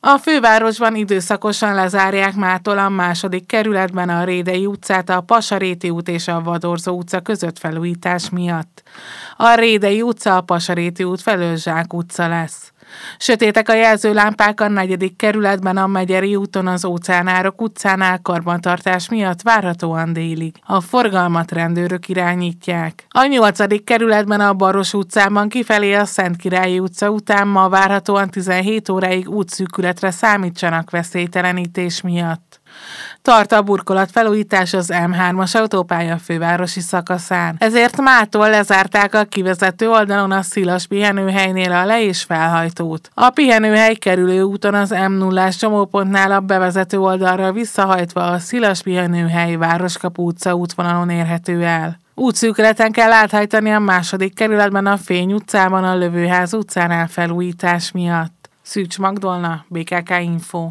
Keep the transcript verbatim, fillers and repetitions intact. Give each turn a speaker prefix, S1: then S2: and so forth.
S1: A fővárosban időszakosan lezárják mától a második kerületben a Rédei utcát a Pasaréti út és a Vadorzó utca között felújítás miatt. A Rédei utca a Pasaréti út felől Zsák utca lesz. Sötétek a jelzőlámpák a negyedik kerületben a Megyeri úton az Óceánárok utcánál karbantartás miatt várhatóan délig. A forgalmat rendőrök irányítják. A nyolcadik kerületben a Baros utcában kifelé a Szentkirályi utca után ma várhatóan tizenhét óráig útszűkületre számítsanak veszélytelenítés miatt. Tart a burkolatfelújítás az M hármas autópálya fővárosi szakaszán. Ezért mától lezárták a kivezető oldalon a Szilas pihenőhelynél a le- és felhajtót. A pihenőhely kerülő úton az M nullás csomópontnál a bevezető oldalra visszahajtva a Szilas pihenőhely Városkapu utca útvonalon érhető el. Útszűkületen kell áthajtani a második kerületben a Fény utcában a Lövőház utcánál felújítás miatt. Szűcs Magdolna, bé ká ká Info.